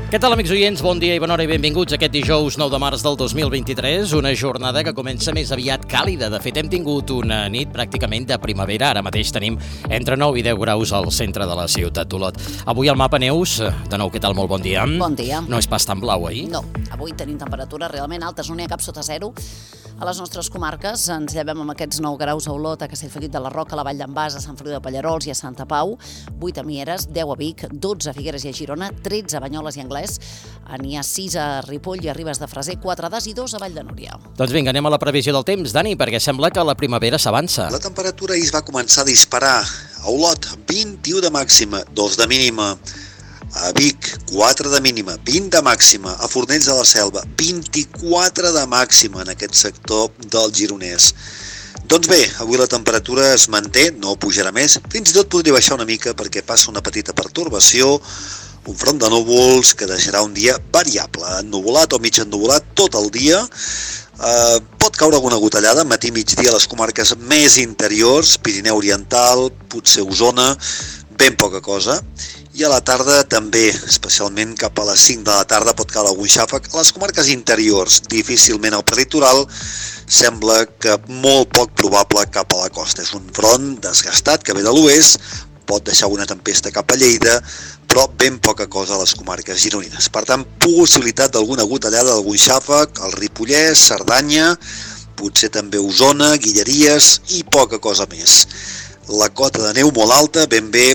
Què tal, amics oients? Bon dia i bona hora i benvinguts aquest dijous 9 de març del 2023, una jornada que comença més aviat càlida. De fet, hem tingut una nit pràcticament de primavera. Ara mateix tenim entre 9 i 10 graus al centre de la ciutat d'Olot. Avui al mapa Neus, de nou, què tal? Molt bon dia. Bon dia. No és pas tan blau, ahir? No, avui tenim temperatures realment altes, no n'hi ha cap sota zero. A les nostres comarques ens llevem amb aquests 9 graus a Olot, a Castellfollit de la Roca, a la Vall d'en Bas, a Sant Feliu de Pallerols i a Santa Pau, 8 a Mieres, 10 a Vic, 12 a Figueres i a Girona, 13 a Banyoles i Anglès, n'hi ha 6 a Ripoll i a Ribes de Freser, 4 a Das i 2 a Vall de Núria. Doncs vinga, anem a la previsió del temps, Dani, perquè sembla que la primavera s'avança. La temperatura ahir es va començar a disparar. A Olot, 21 de màxima, 2 de mínima. A Vic, 4 de mínima, 20 de màxima. A Fornells de la Selva, 24 de màxima en aquest sector del Gironès. Doncs bé, avui la temperatura es manté, no pujarà més, fins i tot podria baixar una mica perquè passa una petita pertorbació, un front de núvols que deixarà un dia variable, ennuvolat o mig ennuvolat tot el dia. Pot caure alguna gotellada matí i migdia a les comarques més interiors, Pirineu Oriental, potser Osona, ben poca cosa. I a la tarda també, especialment cap a les 5 de la tarda, pot caure algun xàfec. A les comarques interiors, difícilment al prelitoral, sembla que molt poc probable cap a la costa. És un front desgastat que ve de l'oest, pot deixar una tempesta cap a Lleida, però ben poca cosa a les comarques gironines. Per tant, possibilitat d'alguna gotellada, d'algun xàfec, al Ripollès, Cerdanya, potser també Osona, Guilleries i poca cosa més. La cota de neu molt alta, ben bé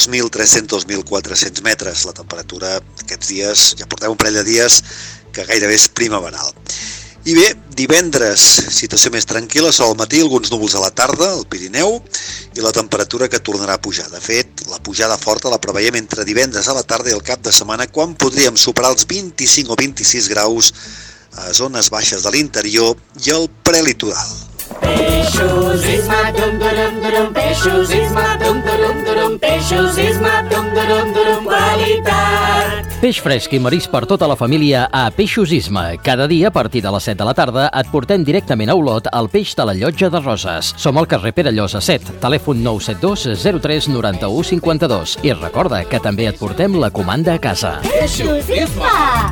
2.300-2.400 metres. La temperatura aquests dies, ja portem un parell de dies que gairebé és primaveral. I bé, divendres, situació més tranquil·la, sol al matí, alguns núvols a la tarda, al Pirineu, i la temperatura que tornarà a pujar. De fet, la pujada forta la preveiem entre divendres a la tarda i el cap de setmana, quan podríem superar els 25 o 26 graus a zones baixes de l'interior i al prelitoral. Peixos is my dum-dum-dum-dum, Peixos is my dum-dum-dum-dum, Peixos is my dum-dum-dum-dum, qualitat. Peix fresc i marís per tota la família a Peixos Isma. Cada dia, a partir de les 7 de la tarda, et portem directament a Olot el peix de la Llotja de Roses. Som al carrer Pere Llosa 7, telèfon 972 03 91 52. I recorda que també et portem la comanda a casa. Peixos Isma!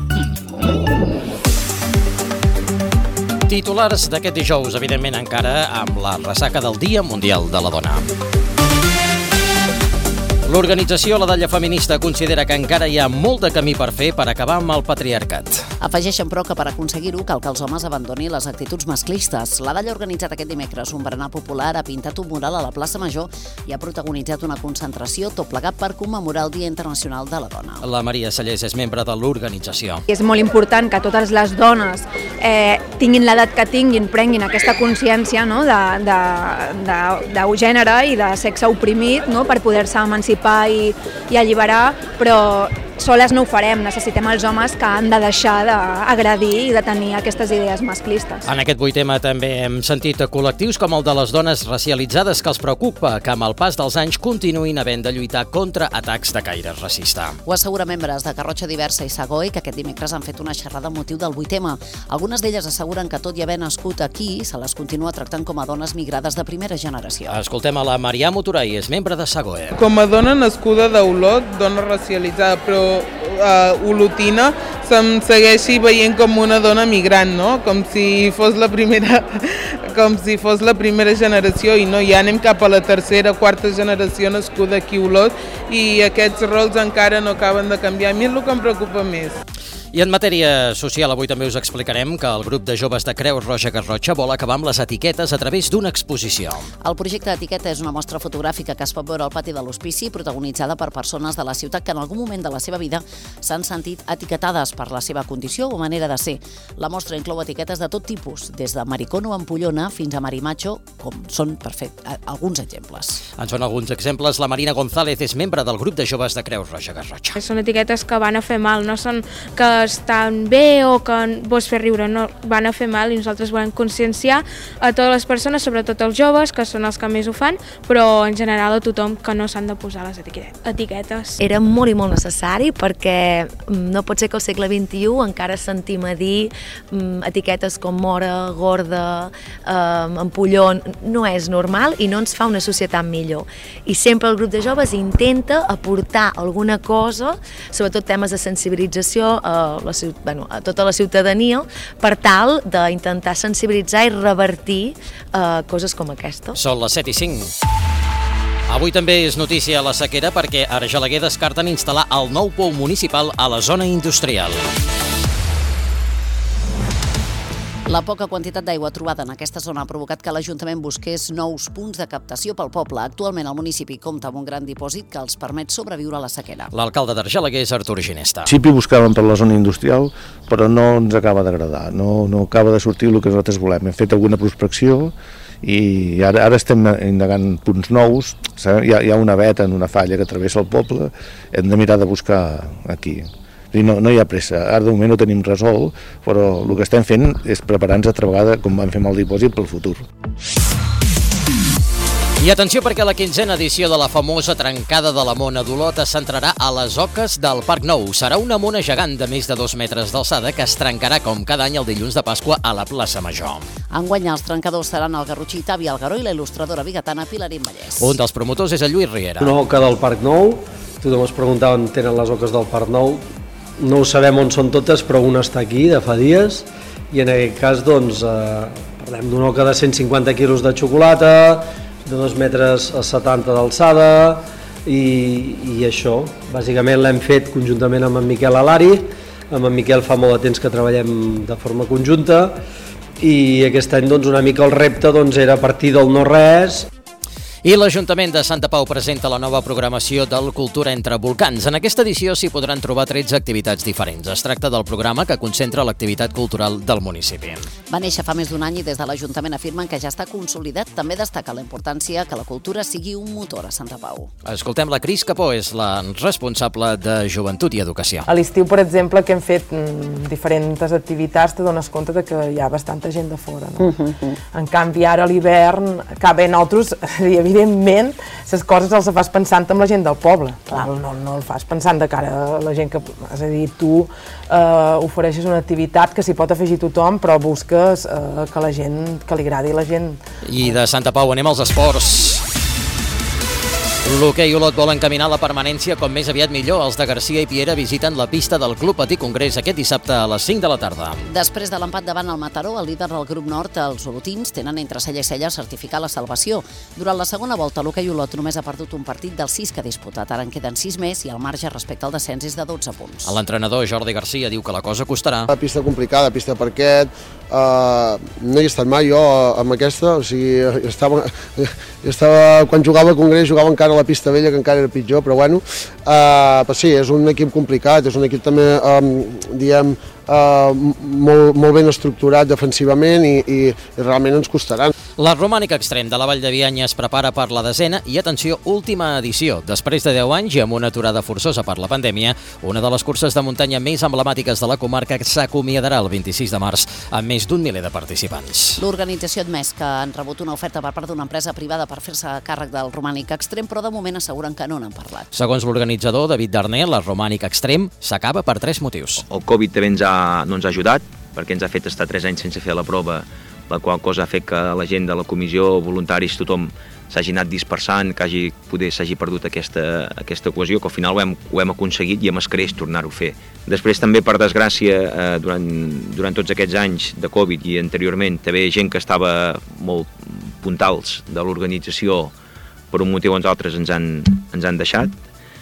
Titulars d'aquest dijous, evidentment encara amb la ressaca del Dia Mundial de la Dona. L'organització La Dalla Feminista considera que encara hi ha molt de camí per fer per acabar amb el patriarcat. Afegeixen, però, que per aconseguir-ho cal que els homes abandonin les actituds masclistes. La Dalla ha organitzat aquest dimecres un berenar popular, ha pintat un mural a la plaça Major i ha protagonitzat una concentració, tot plegat per commemorar el Dia Internacional de la Dona. La Maria Sallés és membre de l'organització. És molt important que totes les dones tinguin l'edat que tinguin, prenguin aquesta consciència, no, de gènere i de sexe oprimit, no, per poder-se emancipar i alliberar, però soles no ho farem, necessitem els homes que han de deixar d'agredir i de tenir aquestes idees masclistes. En aquest 8 tema també hem sentit col·lectius com el de les dones racialitzades que els preocupa que amb el pas dels anys continuïn havent de lluitar contra atacs de caire racista. Ho asseguren membres de Garrotxa Diversa i Sagoi, que aquest dimecres han fet una xerrada amb motiu del 8M. Algunes d'elles asseguren que tot i haver nascut aquí, se les continua tractant com a dones migrades de primera generació. Escoltem a la Marià Motorai, és membre de Sagoi. Com a dona nascuda d'Olot, dona racialitzada, però olotina, se'm segueixi veient com una dona migrant, no? Com si fos la primera generació, i no, ja anem cap a la tercera, quarta generació nascuda aquí a Olot i aquests rols encara no acaben de canviar. A mi és el que em preocupa més. I en matèria social, avui també us explicarem que el grup de joves de Creu Roja Garrotxa vol acabar amb les etiquetes a través d'una exposició. El projecte d'etiqueta és una mostra fotogràfica que es pot veure al pati de l'hospici, protagonitzada per persones de la ciutat que en algun moment de la seva vida s'han sentit etiquetades per la seva condició o manera de ser. La mostra inclou etiquetes de tot tipus, des de maricón o ampollona fins a marimacho, com són, per fer alguns exemples. En són alguns exemples. La Marina González és membre del grup de joves de Creu Roja Garrotxa. Són etiquetes que van a fer mal, no són que estan bé o que vols fer riure, no van a fer mal, i nosaltres volem conscienciar a totes les persones, sobretot els joves, que són els que més ho fan, però en general a tothom que no s'han de posar les etiquetes. Era molt i molt necessari perquè no pot ser que al segle XXI encara sentim a dir etiquetes com mora, gorda, ampollon, no és normal i no ens fa una societat millor. I sempre el grup de joves intenta aportar alguna cosa, sobretot temes de sensibilització a tota la ciutadania, per tal d'intentar sensibilitzar i revertir coses com aquesta. Són les 7:05. Avui també és notícia a la sequera perquè a Argelaguer descarten instal·lar el nou pou municipal a la zona industrial. La poca quantitat d'aigua trobada en aquesta zona ha provocat que l'Ajuntament busqués nous punts de captació pel poble. Actualment el municipi compta amb un gran dipòsit que els permet sobreviure a la sequera. L'alcalde d'Argelaguer és Artur Ginesta. Al principi buscàvem per la zona industrial, però no ens acaba d'agradar, no acaba de sortir el que nosaltres volem. Hem fet alguna prospecció i ara estem indagant punts nous. Hi ha una veta en una falla que travessa el poble, hem de mirar de buscar aquí. No hi ha pressa, ara de moment no tenim resolt, però el que estem fent és preparar-nos altra vegada, com vam fer amb el dipòsit, pel futur. I atenció perquè la 15a edició de la famosa trencada de la Mona d'Olot es centrarà a les oques del Parc Nou. Serà una mona gegant de més de 2 metres d'alçada que es trencarà com cada any el dilluns de Pasqua a la plaça Major. Enguany els trencadors seran el garrotxí Tavi Algaró i la il·lustradora bigatana Pilarín Vallès. Un dels promotors és el Lluís Riera. Una oca del Parc Nou, tothom es preguntava on tenen les oques del Parc Nou. No ho sabem on són totes, però una està aquí de fa dies, i en aquest cas doncs, parlem d'una oca de 150 quilos de xocolata, de 2 metres a 70 d'alçada, i això, bàsicament l'hem fet conjuntament amb en Miquel Alari. Amb en Miquel fa molt de temps que treballem de forma conjunta, i aquest any doncs, una mica el repte doncs, era a partir del no-res. I l'Ajuntament de Santa Pau presenta la nova programació del Cultura entre Volcans. En aquesta edició s'hi podran trobar 13 activitats diferents. Es tracta del programa que concentra l'activitat cultural del municipi. Va néixer fa més d'un any i des de l'Ajuntament afirmen que ja està consolidat. També destaca la importància que la cultura sigui un motor a Santa Pau. Escoltem la Cris Capó, és la responsable de Joventut i Educació. A l'estiu, per exemple, que hem fet diferents activitats, te dones compte que hi ha bastanta gent de fora. No? En canvi, ara a l'hivern, que bé, nosaltres, evidentment, les coses els fas pensant en la gent del poble. No el fas pensant de cara a la gent que... És a dir, tu ofereixes una activitat que s'hi pot afegir tothom, però busques que la gent, que li agradi a la gent. I de Santa Pau anem als esports. L'hoquei Olot vol encaminar la permanència com més aviat millor. Els de Garcia i Piera visiten la pista del Club Patí Congrés aquest dissabte a les 5 de la tarda. Després de l'empat davant el Mataró, el líder del grup nord, els olotins, tenen entre cella i cella certificar la salvació. Durant la segona volta, l'hoquei Olot només ha perdut un partit dels 6 que ha disputat. Ara en queden 6 més i el marge respecte al descens és de 12 punts. L'entrenador Jordi Garcia diu que la cosa costarà. La pista complicada, pista de parquet, no hi he estat mai jo amb aquesta, o sigui, estava quan jugava al Congrés, jugava encara a la pista vella, que encara era pitjor, però bueno, però sí, és un equip complicat, és un equip també, diguem, molt ben estructurat defensivament i realment ens costaran. La Romànica Extrem de la Vall de Bianya es prepara per la 10a i, atenció, última edició. Després de 10 anys i amb una aturada forçosa per la pandèmia, una de les curses de muntanya més emblemàtiques de la comarca s'acomiadarà el 26 de març amb més d'un miler de participants. L'organització ha admès que han rebut una oferta per part d'una empresa privada per fer-se càrrec del Romànica Extrem, però de moment asseguren que no n'han parlat. Segons l'organitzador David Darner, la Romànica Extrem s'acaba per 3 motius. El Covid també no ens ha ajudat, perquè ens ha fet estar 3 anys sense fer la prova, la qual cosa ha fet que la gent de la comissió, voluntaris, tothom s'hagi anat dispersant, que s'hagi perdut aquesta cohesió, que al final ho hem aconseguit i amb escreix tornar-ho a fer. Després també, per desgràcia, durant tots aquests anys de Covid i anteriorment, també gent que estava molt puntals de l'organització, per un motiu o uns altres ens han deixat.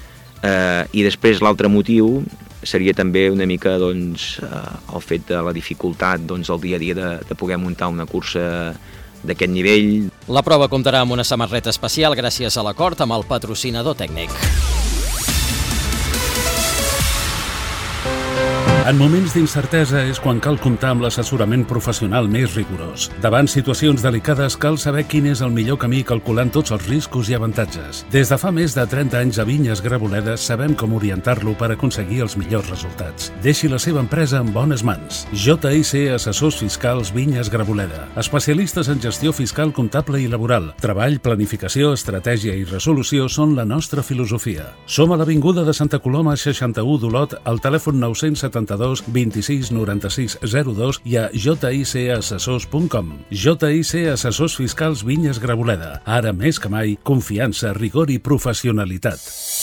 I després l'altre motiu seria també una mica el fet de la dificultat al dia a dia de poder muntar una cursa d'aquest nivell. La prova comptarà amb una samarreta especial gràcies a l'acord amb el patrocinador tècnic. En moments d'incertesa és quan cal comptar amb l'assessorament professional més rigorós. Davant situacions delicades cal saber quin és el millor camí calculant tots els riscos i avantatges. Des de fa més de 30 anys a Vinyes Graboleda sabem com orientar-lo per aconseguir els millors resultats. Deixi la seva empresa en bones mans. JIC Assessors Fiscals Vinyes Graboleda. Especialistes en gestió fiscal, comptable i laboral. Treball, planificació, estratègia i resolució són la nostra filosofia. Som a l'Avinguda de Santa Coloma 61 d'Olot, al telèfon 972 26 96 02 i a jicassessors.com. JIC Assessors Fiscals Vinyes Graboleda. Ara més que mai, confiança, rigor i professionalitat.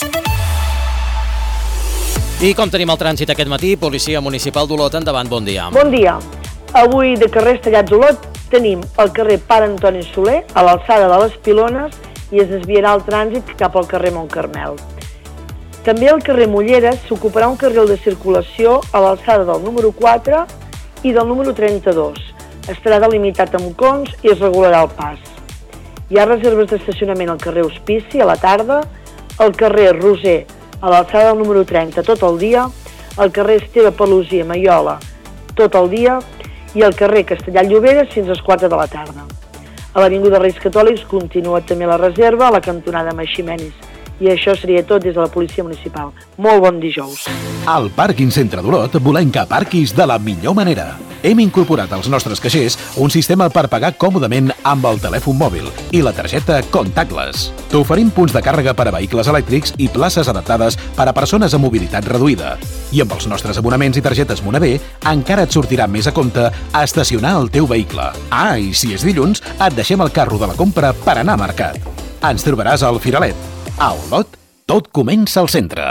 I com tenim el trànsit aquest matí? Policia Municipal d'Olot, endavant, bon dia. Bon dia. Avui de carrer Estallats Olot tenim el carrer Pare Antoni Soler a l'alçada de les Pilones i es desviarà el trànsit cap al carrer Montcarmel. També al carrer Molleres s'ocuparà un carril de circulació a l'alçada del número 4 i del número 32. Estarà delimitat amb cons i es regularà el pas. Hi ha reserves d'estacionament al carrer Hospici a la tarda, al carrer Roser a l'alçada del número 30 tot el dia, al carrer Esteve Pelusí a Maiola tot el dia i al carrer Castellà-Lloberes fins a les 4 de la tarda. A l'Avinguda Reis Catòlics continua també la reserva a la cantonada Maiximenis. I això seria tot des de la Policia Municipal. Molt bon dijous. Al Pàrquing Centre d'Olot volem que aparquis de la millor manera. Hem incorporat als nostres caixers un sistema per pagar còmodament amb el telèfon mòbil i la targeta Contactless. T'oferim punts de càrrega per a vehicles elèctrics i places adaptades per a persones amb mobilitat reduïda. I amb els nostres abonaments i targetes Monavé encara et sortirà més a compte a estacionar el teu vehicle. Ah, i si és dilluns, et deixem el carro de la compra per anar a mercat. Ens trobaràs al Firalet. A Olot, tot comença al centre.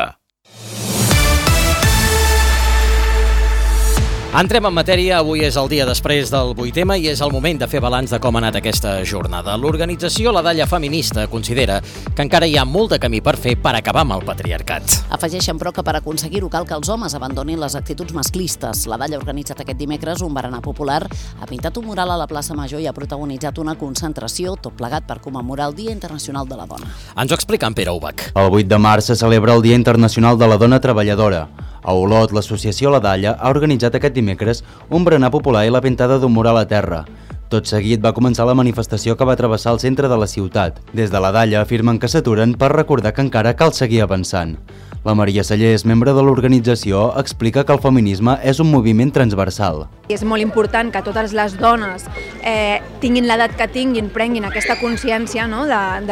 Entrem en matèria, avui és el dia després del 8M i és el moment de fer balanç de com ha anat aquesta jornada. L'organització La Dalla Feminista considera que encara hi ha molt de camí per fer per acabar amb el patriarcat. Afegeixen, però, que per aconseguir-ho cal que els homes abandonin les actituds masclistes. La Dalla ha organitzat aquest dimecres un berenar popular, ha pintat un mural a la plaça Major i ha protagonitzat una concentració, tot plegat per commemorar el Dia Internacional de la Dona. Ens ho explica en Pere Ubach. El 8 de març se celebra el Dia Internacional de la Dona Treballadora. A Olot, l'associació La Dalla ha organitzat aquest dimecres un berenar popular i la pintada d'un mural a terra. Tot seguit va començar la manifestació que va travessar el centre de la ciutat. Des de La Dalla afirmen que s'aturen per recordar que encara cal seguir avançant. La Maria Sallés, membre de l'organització, explica que el feminisme és un moviment transversal. És molt important que totes les dones tinguin l'edat que tinguin, prenguin aquesta consciència, no,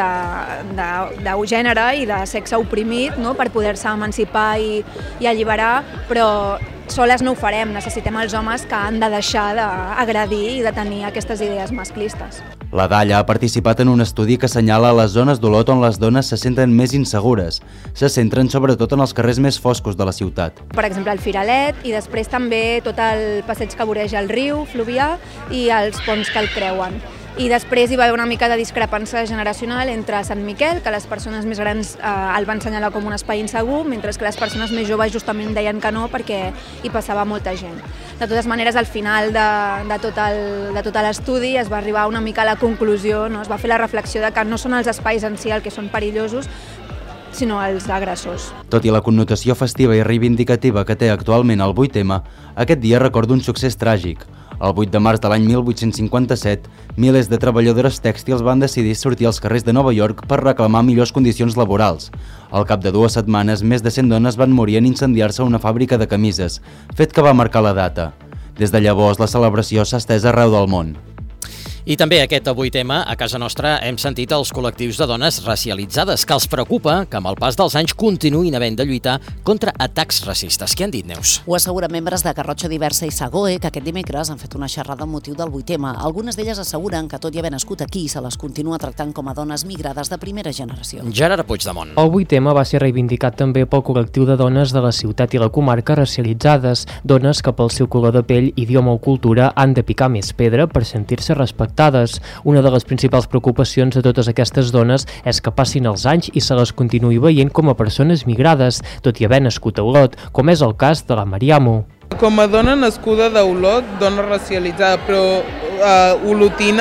de gènere i de sexe oprimit, no, per poder-se emancipar i alliberar, però soles no ho farem, necessitem els homes que han de deixar d'agredir i de tenir aquestes idees masclistes. La Dalla ha participat en un estudi que assenyala les zones d'Olot on les dones se senten més insegures. Se centren sobretot en els carrers més foscos de la ciutat. Per exemple, el Firalet i després també tot el passeig que voreja el riu Fluvià i els ponts que el creuen. I després hi va haver una mica de discrepància generacional entre Sant Miquel, que les persones més grans el van assenyalar com un espai insegur, mentre que les persones més joves justament deien que no perquè hi passava molta gent. De totes maneres, al final de tot l'estudi es va arribar una mica a la conclusió, no? Es va fer la reflexió de que no són els espais en si el que són perillosos, sinó els agressors. Tot i la connotació festiva i reivindicativa que té actualment el 8M, aquest dia recorda un succés tràgic. El 8 de març de l'any 1857, milers de treballadores tèxtils van decidir sortir als carrers de Nova York per reclamar millors condicions laborals. Al cap de 2 setmanes, més de 100 dones van morir en incendiar-se una fàbrica de camises, fet que va marcar la data. Des de llavors, la celebració s'ha estès arreu del món. I també aquest 8M, a casa nostra, hem sentit els col·lectius de dones racialitzades, que els preocupa que amb el pas dels anys continuïn havent de lluitar contra atacs racistes. Què han dit, Neus? Ho asseguren membres de Garrotxa Diversa i Sagoe, que aquest dimecres han fet una xerrada amb motiu del 8M. Algunes d'elles asseguren que, tot i haver nascut aquí, se les continua tractant com a dones migrades de primera generació. Gerard Puigdemont. El 8M va ser reivindicat també pel col·lectiu de dones de la ciutat i la comarca racialitzades, dones que pel seu color de pell, idioma o cultura han de picar més pedra per sentir-se respectades. Una de les principals preocupacions de totes aquestes dones és que passin els anys i se les continuï veient com a persones migrades, tot i haver nascut a Olot, com és el cas de la Mariamo. Com a dona nascuda d'Olot, dona racialitzada, però olotina,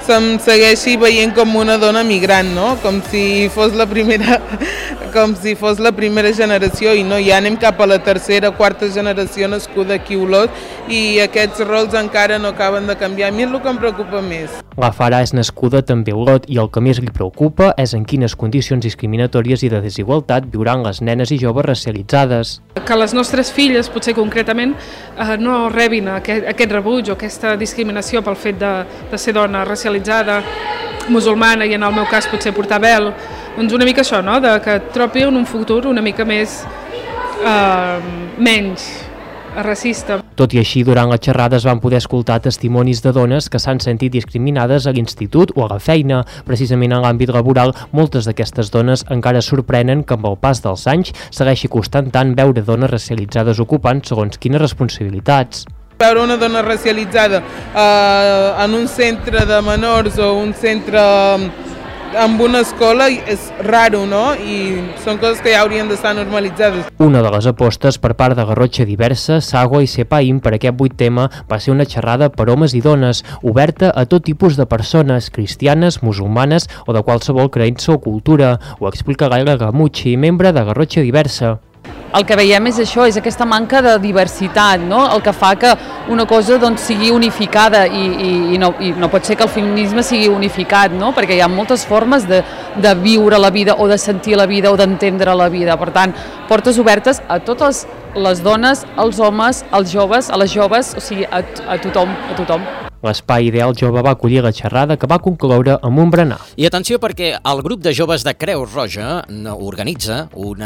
se'm segueixi veient com una dona migrant, no? Com si fos la primera generació, i no, ja anem cap a la tercera, quarta generació nascuda aquí a Olot, i aquests rols encara no acaben de canviar. A mi és el que em preocupa més. La Farah és nascuda també a Olot i el que més li preocupa és en quines condicions discriminatòries i de desigualtat viuran les nenes i joves racialitzades. Que les nostres filles, potser concretament, no rebin aquest rebuig o aquesta discriminació pel fet de ser dona racialitzada, musulmana i en el meu cas potser portar vel, doncs una mica això, no? Que trobi un futur una mica més menys racista. Tot i així, durant la xerrada es van poder escoltar testimonis de dones que s'han sentit discriminades a l'institut o a la feina. Precisament en l'àmbit laboral, moltes d'aquestes dones encara sorprenen que amb el pas dels anys segueixi costant tant veure dones racialitzades ocupant segons quines responsabilitats. Veure una dona racialitzada en un centre de menors o un centre amb una escola és raro, no? I són coses que ja haurien d'estar normalitzades. Una de les apostes per part de Garrotxa Diversa, Sagua i Sepaim per aquest 8 tema va ser una xerrada per homes i dones, oberta a tot tipus de persones, cristianes, musulmanes o de qualsevol creença o cultura. Ho explica Gaila Gamucci, membre de Garrotxa Diversa. El que veiem és això, és aquesta manca de diversitat, no? El que fa que una cosa doncs, sigui unificada i no pot ser que el feminisme sigui unificat, no? Perquè hi ha moltes formes de viure la vida o de sentir la vida o d'entendre la vida. Per tant, portes obertes a totes les dones, als homes, als joves, a les joves, o sigui, a tothom, a tothom. L'espai Ideal Jove va acollir la xerrada que va concloure amb un berenar. I atenció perquè el grup de joves de Creu Roja organitza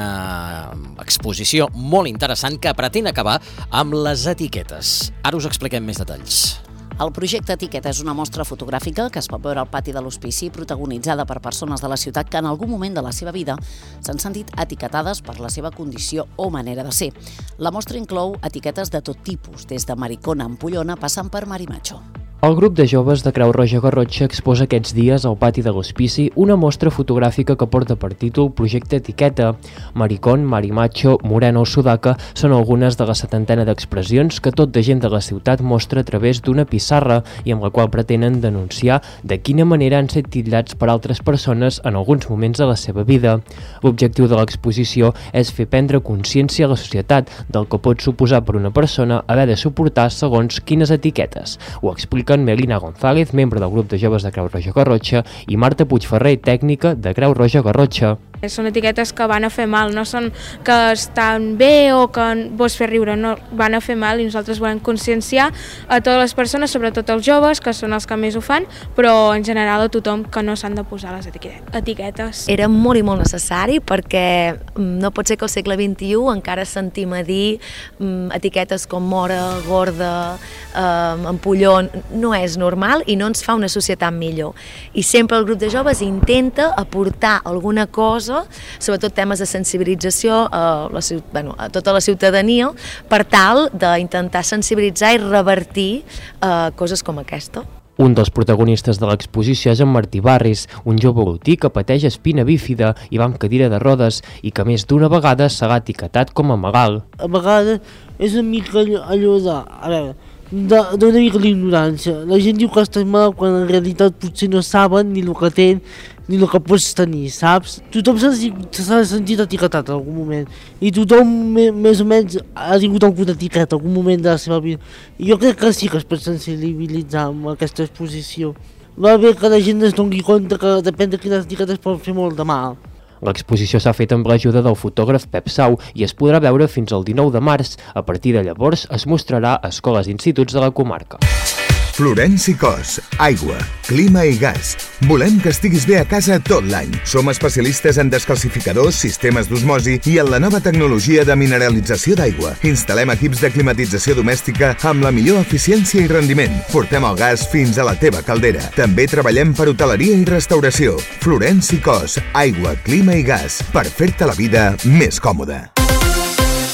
una exposició molt interessant que pretén acabar amb les etiquetes. Ara us expliquem més detalls. El projecte Etiqueta és una mostra fotogràfica que es pot veure al pati de l'Hospici, protagonitzada per persones de la ciutat que en algun moment de la seva vida s'han sentit etiquetades per la seva condició o manera de ser. La mostra inclou etiquetes de tot tipus, des de maricona ampollona passant per marimacho. El grup de joves de Creu Roja Garrotxa exposa aquests dies al pati de l'Hospici una mostra fotogràfica que porta per títol Projecte Etiqueta. Maricón, marimacho, morena o sudaca són algunes de la setantena d'expressions que tot de gent de la ciutat mostra a través d'una pissarra i amb la qual pretenen denunciar de quina manera han set titllats per altres persones en alguns moments de la seva vida. L'objectiu de l'exposició és fer prendre consciència a la societat del que pot suposar per una persona haver de suportar segons quines etiquetes. Ho explica Melina González, membre del grup de joves de Creu Roja Garrotxa, i Marta Puigferrer, tècnica de Creu Roja Garrotxa. Són etiquetes que van a fer mal, no són que estan bé o que vols fer riure, no, van a fer mal i nosaltres volem conscienciar a totes les persones, sobretot els joves, que són els que més ho fan, però en general a tothom que no s'han de posar les etiquetes. Era molt i molt necessari perquè no pot ser que al segle XXI encara sentim a dir etiquetes com mora, gorda, ampollon, no és normal i no ens fa una societat millor. I sempre el grup de joves intenta aportar alguna cosa, sobretot temes de sensibilització a tota la ciutadania, per tal d'intentar sensibilitzar i revertir coses com aquesta. Un dels protagonistes de l'exposició és en Martí Barris, un jove olotí que pateix espina bífida i va amb cadira de rodes i que més d'una vegada s'ha etiquetat com a malalt. A vegades és una mica allò d'una mica l'ignorància. La gent diu que estàs mal quan en realitat potser no saben ni el que tenen ni el que pots tenir, saps? Tothom s'ha sentit etiquetat en algun moment i tothom més o menys ha tingut alguna etiqueta en algun moment de la seva vida. I jo crec que sí que es pot sensibilitzar amb aquesta exposició. Va bé que la gent es doni compte que depèn de quines etiquetes poden fer molt de mal. L'exposició s'ha fet amb l'ajuda del fotògraf Pep Sau i es podrà veure fins al 19 de març. A partir de llavors es mostrarà a escoles i instituts de la comarca. Florenci Cos, aigua, clima i gas. Volem que estiguis bé a casa tot l'any. Som especialistes en descalcificadors, sistemes d'osmosi i en la nova tecnologia de mineralització d'aigua. Instal·lem equips de climatització domèstica amb la millor eficiència i rendiment. Portem el gas fins a la teva caldera. També treballem per hoteleria i restauració. Florenci Cos, aigua, clima i gas. Per fer-te la vida més còmoda.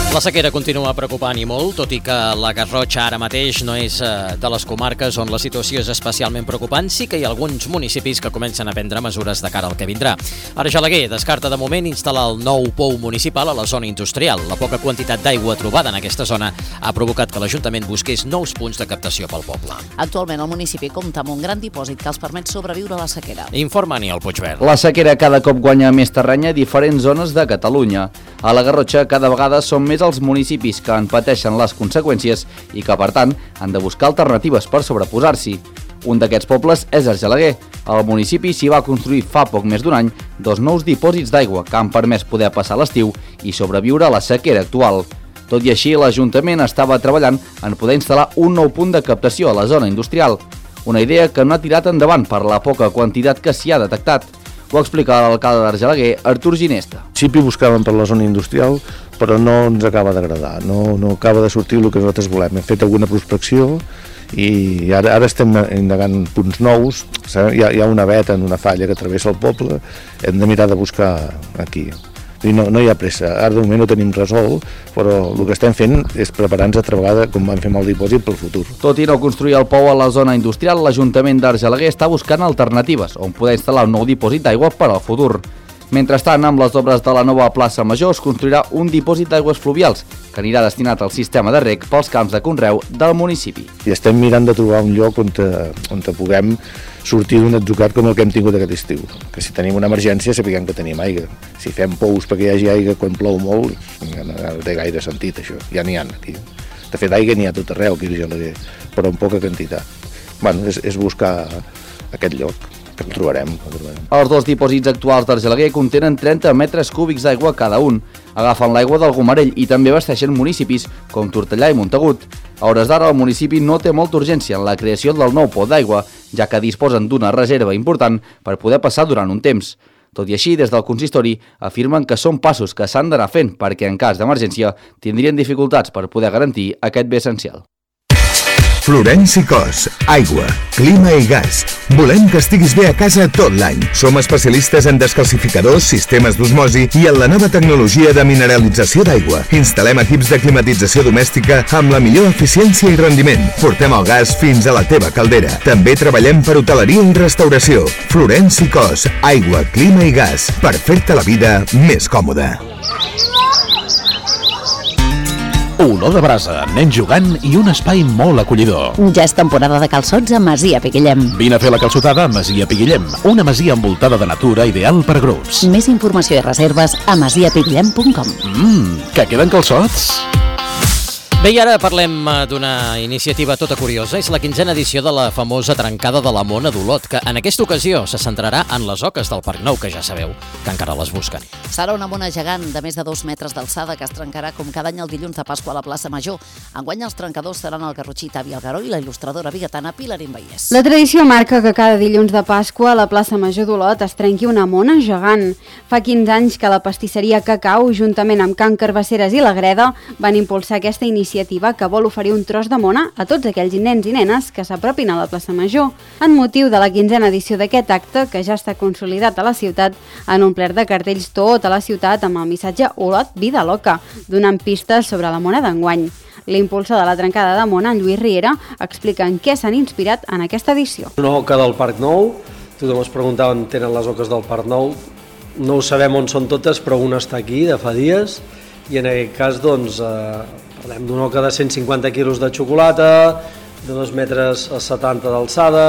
La sequera continua preocupant i molt, tot i que la Garrotxa ara mateix no és de les comarques on la situació és especialment preocupant, sí que hi ha alguns municipis que comencen a prendre mesures de cara al que vindrà. Argelaguer descarta de moment instal·lar el nou pou municipal a la zona industrial. La poca quantitat d'aigua trobada en aquesta zona ha provocat que l'Ajuntament busqués nous punts de captació pel poble. Actualment el municipi compta amb un gran dipòsit que els permet sobreviure a la sequera. Informa Aniol Puigverd. La sequera cada cop guanya més terreny a diferents zones de Catalunya. A la Garrotxa cada vegada són més els municipis que en pateixen les conseqüències i que, per tant, han de buscar alternatives per sobreposar-s'hi. Un d'aquests pobles és Argelaguer. El municipi s'hi va construir fa poc més d'un any 2 nous dipòsits d'aigua que han permès poder passar l'estiu i sobreviure a la sequera actual. Tot i així, l'Ajuntament estava treballant en poder instal·lar un nou punt de captació a la zona industrial. Una idea que no ha tirat endavant per la poca quantitat que s'hi ha detectat. Ho explica l'alcalde d'Argelaguer, Artur Ginesta. Al principi buscàvem per la zona industrial, però no ens acaba d'agradar, no acaba de sortir el que nosaltres volem. Hem fet alguna prospecció i ara estem indagant punts nous. Hi ha una veta en una falla que travessa el poble, hem de mirar de buscar aquí. No hi ha pressa, ara de moment ho tenim resolt, però el que estem fent és preparar-nos altra vegada, com vam fer amb el dipòsit, pel futur. Tot i no construir el pou a la zona industrial, l'Ajuntament d'Argelaguer està buscant alternatives on poder instal·lar un nou dipòsit d'aigua per al futur. Mentrestant, amb les obres de la nova plaça Major es construirà un dipòsit d'aigües fluvials que anirà destinat al sistema de reg pels camps de conreu del municipi. I estem mirant de trobar un lloc on puguem sortir d'un atzucac com el que hem tingut aquest estiu. Que si tenim una emergència sapiguem que tenim aigua. Si fem pous perquè hi hagi aigua quan plou molt, no té gaire sentit això, ja n'hi ha aquí. De fet, aigua n'hi ha tot arreu aquí a Argelaguer, però en poca quantitat. Bueno, és buscar aquest lloc. Que en trobarem. Els 2 dipòsits actuals d'Argelaguer contenen 30 metres cúbics d'aigua cada un. Agafen l'aigua del Gomarell i també abasteixen municipis com Tortellà i Montagut. A hores d'ara, el municipi no té molta urgència en la creació del nou pou d'aigua, ja que disposen d'una reserva important per poder passar durant un temps. Tot i així, des del consistori afirmen que són passos que s'han d'anar fent perquè en cas d'emergència tindrien dificultats per poder garantir aquest bé essencial. Florenci Cos, aigua, clima i gas. Volem que estiguis bé a casa tot l'any. Som especialistes en descalcificadors, sistemes d'osmosi i en la nova tecnologia de mineralització d'aigua. Instal·lem equips de climatització domèstica amb la millor eficiència i rendiment. Portem el gas fins a la teva caldera. També treballem per hoteleria i restauració. Florenci Cos, aigua, clima i gas. Per fer-te la vida més còmoda. Olor de brasa, nens jugant i un espai molt acollidor. Ja és temporada de calçots a Masia Piguillem. Vine a fer la calçotada a Masia Piguillem, una masia envoltada de natura ideal per grups. Més informació i reserves a masiapiguillem.com. Que queden calçots? Bé, i ara parlem d'una iniciativa tota curiosa. És la 15a edició de la famosa trencada de la Mona d'Olot, que en aquesta ocasió se centrarà en les oques del Parc Nou, que ja sabeu que encara les busquen. Serà una mona gegant de més de 2 metres d'alçada que es trencarà com cada any el dilluns de Pasqua a la plaça Major. Enguany els trencadors seran el garrotxí Tavi Algaró i la il·lustradora bigatana Pilarín Vallès. La tradició marca que cada dilluns de Pasqua a la plaça Major d'Olot es trenqui una mona gegant. Fa 15 anys que la pastisseria Cacau, juntament amb Can Carbasseres i la Greda, van impulsar aquesta iniciativa que vol oferir un tros de mona a tots aquells nens i nenes que s'apropin a la plaça Major. En motiu de la 15a edició d'aquest acte, que ja està consolidat a la ciutat, han omplert de cartells tota la ciutat amb el missatge Olot, vida loca, donant pistes sobre la mona d'enguany. L'impulsor de la trencada de mona, en Lluís Riera, explica en què s'han inspirat en aquesta edició. Una oca del Parc Nou, tothom es preguntava on tenen les oques del Parc Nou, no ho sabem on són totes, però una està aquí de fa dies, i en aquest cas doncs parlem d'una oca de 150 quilos de xocolata, de 2 metres a 70 d'alçada,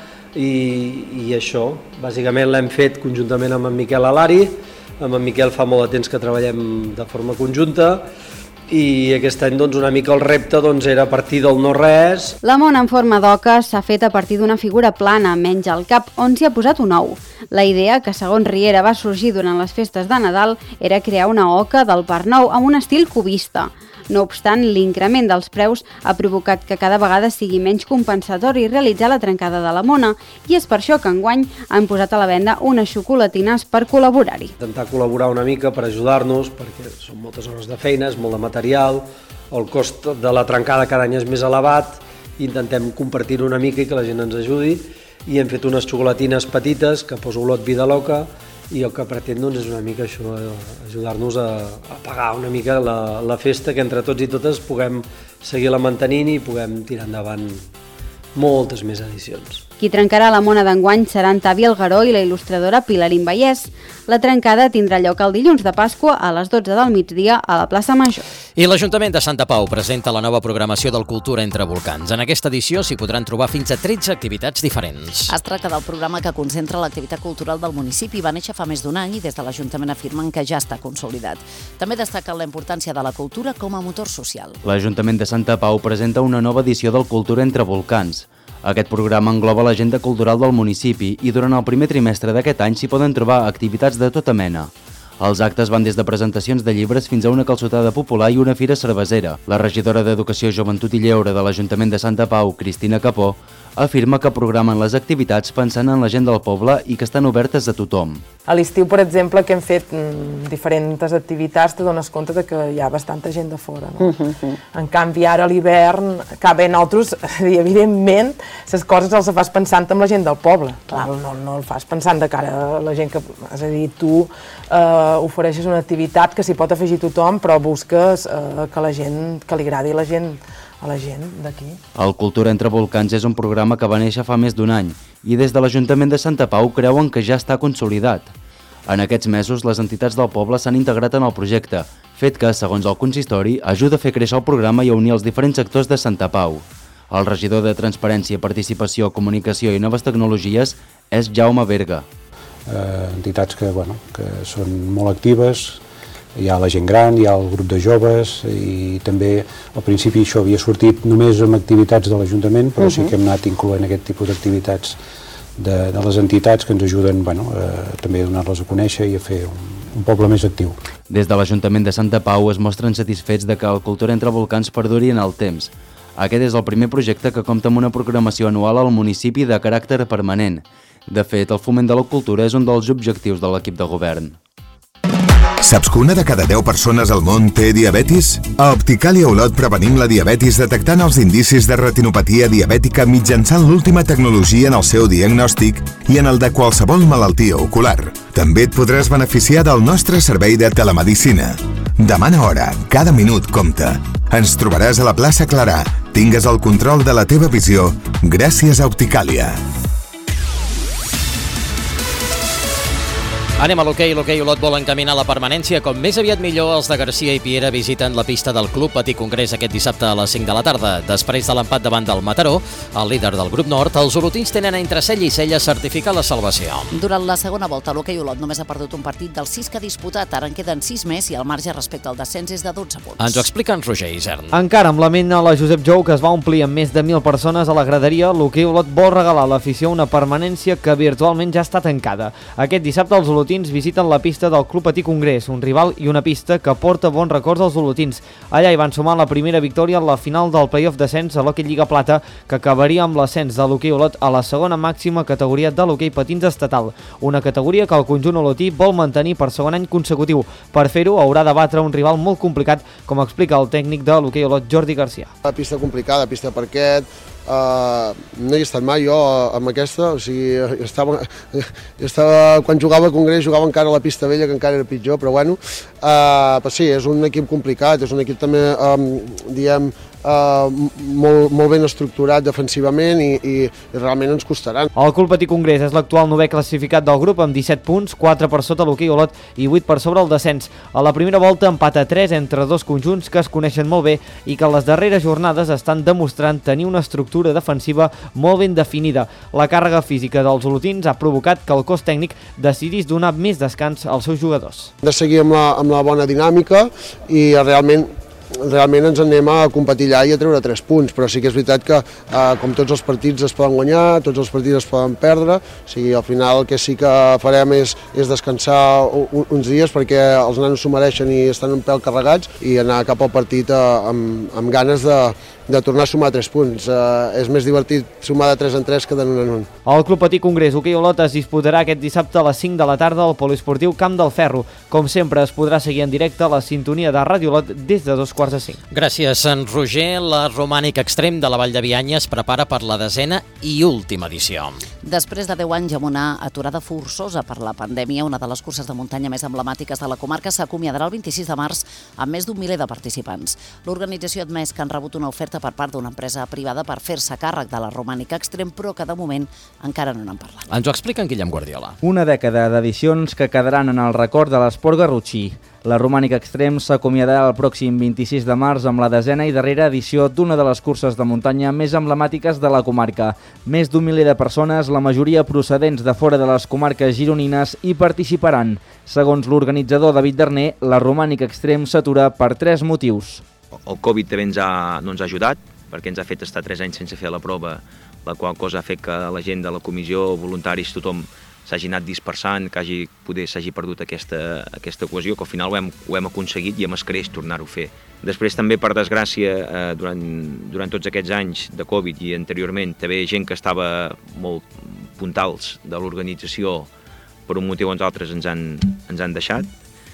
i això, bàsicament l'hem fet conjuntament amb en Miquel Alari. Amb en Miquel fa molt de temps que treballem de forma conjunta, i aquest any doncs, una mica el repte doncs, era a partir del no-res. La mona en forma d'oca s'ha fet a partir d'una figura plana, menys al cap, on s'hi ha posat un ou. La idea, que segons Riera va sorgir durant les festes de Nadal, era crear una oca del Parc Nou amb un estil cubista. No obstant, l'increment dels preus ha provocat que cada vegada sigui menys compensatori realitzar la trencada de la mona, i és per això que enguany han posat a la venda unes xocolatines per col·laborar-hi. Intentar col·laborar una mica per ajudar-nos, perquè són moltes hores de feina, és molt de material, el cost de la trencada cada any és més elevat, i intentem compartir-ho una mica i que la gent ens ajudi, i hem fet unes xocolatines petites que poso Olot Vida Loca, i el que pretén doncs, és una mica això, ajudar-nos a pagar una mica la festa, que entre tots i totes puguem seguir-la mantenint i puguem tirar endavant moltes més edicions. Qui trencarà la mona d'enguany serà en Tavi Algaró i la il·lustradora Pilarín Vallès. La trencada tindrà lloc el dilluns de Pasqua a les 12 del migdia a la plaça Major. I l'Ajuntament de Santa Pau presenta la nova programació del Cultura entre Volcans. En aquesta edició s'hi podran trobar fins a 13 activitats diferents. Es tracta del programa que concentra l'activitat cultural del municipi. Va néixer fa més d'un any i des de l'Ajuntament afirmen que ja està consolidat. També destaquen la importància de la cultura com a motor social. L'Ajuntament de Santa Pau presenta una nova edició del Cultura entre Volcans. Aquest programa engloba l'agenda cultural del municipi i durant el primer trimestre d'aquest any s'hi poden trobar activitats de tota mena. Els actes van des de presentacions de llibres fins a una calçotada popular i una fira cervesera. La regidora d'Educació, Joventut i Lleure de l'Ajuntament de Santa Pau, Cristina Capó, afirma que programen les activitats pensant en la gent del poble i que estan obertes a tothom. A l'estiu, per exemple, que hem fet diferents activitats, te dones compte que hi ha bastanta gent de fora. No? En canvi, ara a l'hivern, bé, nosaltres, evidentment, les coses els fas pensant en la gent del poble. No el fas pensant de cara a la gent que... És a dir, tu ofereixes una activitat que s'hi pot afegir tothom, però busques que li agradi a la gent d'aquí. El Cultura entre Volcans és un programa que va néixer fa més d'un any i des de l'Ajuntament de Santa Pau creuen que ja està consolidat. En aquests mesos, les entitats del poble s'han integrat en el projecte, fet que, segons el consistori, ajuda a fer créixer el programa i a unir els diferents actors de Santa Pau. El regidor de Transparència, Participació, Comunicació i Noves Tecnologies és Jaume Berga. Entitats que són molt actives. Hi ha la gent gran, hi ha el grup de joves i també al principi això havia sortit només amb activitats de l'Ajuntament, però sí que hem anat incloent aquest tipus d'activitats de les entitats que ens ajuden també a donar-les a conèixer i a fer un poble més actiu. Des de l'Ajuntament de Santa Pau es mostren satisfets de que el Cultura entre Volcans perduri en el temps. Aquest és el primer projecte que compta amb una programació anual al municipi de caràcter permanent. De fet, el foment de la cultura és un dels objectius de l'equip de govern. Saps que una de cada 10 persones al món té diabetis? A Opticàlia Olot prevenim la diabetis detectant els indicis de retinopatia diabètica mitjançant l'última tecnologia en el seu diagnòstic i en el de qualsevol malaltia ocular. També et podràs beneficiar del nostre servei de telemedicina. Demana hora, cada minut compta. Ens trobaràs a la plaça Clarà. Tingues el control de la teva visió gràcies a Opticàlia. Anem a l'hoquei. L'hoquei Olot vol encaminar la permanència. Com més aviat millor, els de Garcia i Piera visiten la pista del Club Patí Congrés aquest dissabte a les 5 de la tarda. Després de l'empat davant del Mataró, el líder del grup nord, els olotins tenen entre cella i cella certificar la salvació. Durant la segona volta, l'hoquei Olot només ha perdut un partit dels 6 que ha disputat. Ara en queden 6 més i el marge respecte al descens és de 12 punts. Ens ho explica en Roger Isern. Encara amb la ment a la Josep Jou, que es va omplir amb més de 1.000 persones a la graderia, l'hoquei Olot vol regalar a l'afició una permanència que virtualment ja està tancada. Aquest dissabte els olotins visiten la pista del Club Patí Congrés, un rival i una pista que porta bons records als olotins. Allà hi van sumar la primera victòria en la final del play-off d'ascens a l'Hockey Lliga Plata, que acabaria amb l'ascens de l'hoquei Olot a la segona màxima categoria de l'hoquei patins estatal, una categoria que el conjunt olotí vol mantenir per segon any consecutiu. Per fer-ho haurà de batre un rival molt complicat, com explica el tècnic de l'hoquei Olot, Jordi Garcia. Una pista complicada, pista de parquet, no hi he estat mai jo amb aquesta, o sigui, quan jugava al Congrés jugava encara a la pista vella, que encara era pitjor, però bueno, però sí, és un equip complicat, és un equip també, diem, molt ben estructurat defensivament i realment ens costaran. El Club Patí Congrés és l'actual 9è classificat del grup amb 17 punts, 4 per sota l'hoquei Olot i 8 per sobre el descens. A la primera volta empat a 3 entre dos conjunts que es coneixen molt bé i que en les darreres jornades estan demostrant tenir una estructura defensiva molt ben definida. La càrrega física dels olotins ha provocat que el cos tècnic decidís donar més descans als seus jugadors. De seguir amb la bona dinàmica i realment ens anem a competir allà i a treure 3 punts, però sí que és veritat que com tots els partits es poden guanyar, tots els partits es poden perdre, o sigui, al final el que sí que farem és descansar uns dies perquè els nanos s'ho mereixen i estan un pèl carregats i anar cap al partit amb ganes de tornar a sumar 3 punts. És més divertit sumar de 3 en 3 que de 1 en 1. El Club Patí Congrés Hoquei Olot es disputarà aquest dissabte a les 5 de la tarda al poliesportiu Camp del Ferro. Com sempre, es podrà seguir en directe a la sintonia de Ràdio Olot des de 2:45. Gràcies, en Roger. La Romànica Extrem de la Vall de Bianya es prepara per la 10ª i última edició. Després de 10 anys amb una aturada forçosa per la pandèmia, una de les curses de muntanya més emblemàtiques de la comarca s'acomiadarà el 26 de març amb més d'1 miler de participants. L'organització ha admès que han rebut una oferta per part d'una empresa privada per fer-se càrrec de la Romànica Extrem, però que de moment encara no n'han parlat. Ens ho explica en Guillem Guardiola. Una dècada d'edicions que quedaran en el record de l'esport garrotxí. La Romànica Extrem s'acomiadarà el pròxim 26 de març amb la 10a i darrera edició d'una de les curses de muntanya més emblemàtiques de la comarca. Més d'1 miler de persones, la majoria procedents de fora de les comarques gironines, hi participaran. Segons l'organitzador David Darner, la Romànica Extrem s'atura per 3 motius. El Covid també no ens ha ajudat, perquè ens ha fet estar 3 anys sense fer la prova, la qual cosa ha fet que la gent de la comissió, voluntaris, tothom s'hagi anat dispersant, que s'hagi perdut aquesta cohesió, que al final ho hem aconseguit i amb escreix tornar-ho a fer. Després també, per desgràcia, durant tots aquests anys de Covid i anteriorment, també gent que estava molt puntals de l'organització, per un motiu o uns altres ens han deixat.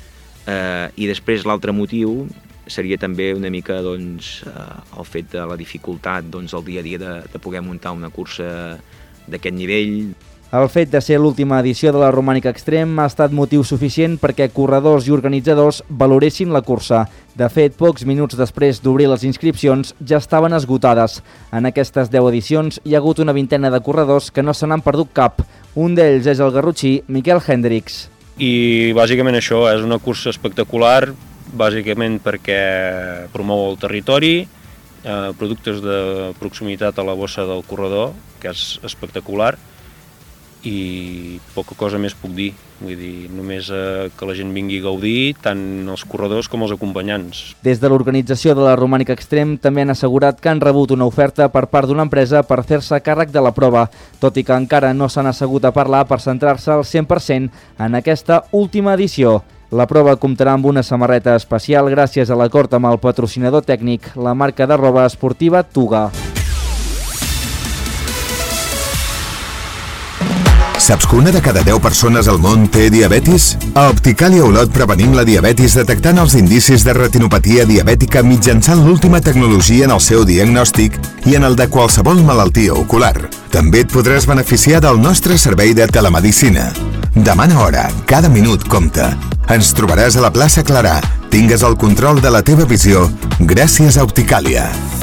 I després l'altre motiu seria també una mica el fet de la dificultat el dia a dia de poder muntar una cursa d'aquest nivell. El fet de ser l'última edició de la Romànica Extrem ha estat motiu suficient perquè corredors i organitzadors valoressin la cursa. De fet, pocs minuts després d'obrir les inscripcions ja estaven esgotades. En aquestes 10 edicions hi ha hagut una vintena de corredors que no se n'han perdut cap. Un d'ells és el garrotxí Miquel Hendricks. I bàsicament això és una cursa espectacular, bàsicament perquè promou el territori, productes de proximitat a la bossa del corredor, que és espectacular, i poca cosa més puc dir. Vull dir, només que la gent vingui a gaudir, tant els corredors com els acompanyants. Des de l'organització de la Romànica Extrem també han assegurat que han rebut una oferta per part d'una empresa per fer-se càrrec de la prova, tot i que encara no s'han assegut a parlar per centrar-se al 100% en aquesta última edició. La prova comptarà amb una samarreta especial gràcies a l'acord amb el patrocinador tècnic, la marca de roba esportiva Tuga. Saps que una de cada 10 persones al món té diabetis? A Opticàlia Olot prevenim la diabetis detectant els indicis de retinopatia diabètica mitjançant l'última tecnologia en el seu diagnòstic i en el de qualsevol malaltia ocular. També et podràs beneficiar del nostre servei de telemedicina. Demana hora, cada minut compta. Ens trobaràs a la plaça Clarà. Tingues el control de la teva visió gràcies a Opticàlia.